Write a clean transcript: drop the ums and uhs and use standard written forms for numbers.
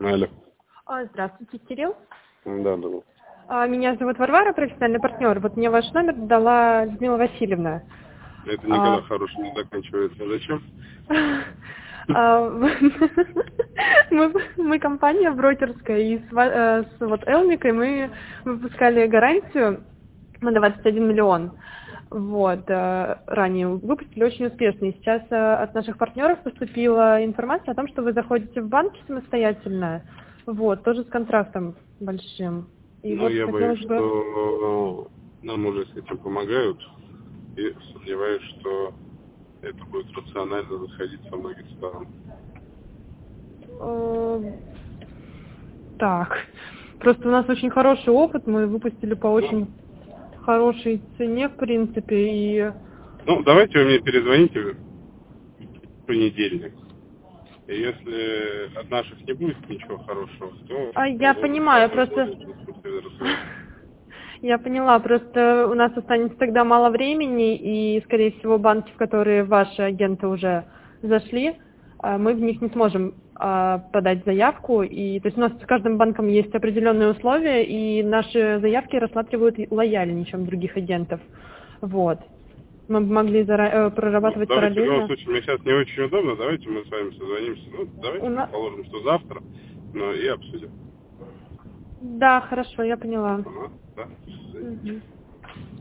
Алло. Здравствуйте, Кирилл. Да, да. Меня зовут Варвара, профессиональный партнер. Вот мне ваш номер дала Людмила Васильевна. Это никогда хорошим не заканчивается. Зачем? А, Мы компания брокерская, и с вот Элмикой мы выпускали гарантию на 21 миллион. Вот, ранее выпустили очень успешно. И сейчас от наших партнеров поступила информация о том, что вы заходите в банки самостоятельно, вот, тоже с контрактом большим. И Ну, вот я боюсь, хотелось бы... что нам уже с этим помогают. И сомневаюсь, что это будет рационально заходить со многих сторон. Так, просто у нас очень хороший опыт, мы выпустили по очень хорошей цене, в принципе, и... Ну, давайте вы мне перезвоните в понедельник. И если от наших не будет ничего хорошего, то Я продолжим с понимаю, вами просто... более конструктивный разговор. Я поняла, просто у нас останется тогда мало времени, и, скорее всего, банки, в которые ваши агенты уже зашли, мы в них не сможем подать заявку. И, то есть у нас с каждым банком есть определенные условия, и наши заявки рассматривают лояльнее, чем других агентов. Вот. Мы бы могли Ну, прорабатывать давайте в любом параллельно. случае, мне сейчас не очень удобно, давайте мы с вами созвонимся. Ну, давайте У нас... предположим, что завтра, но и обсудим. Да, хорошо, я поняла. Ага, да. Мгм.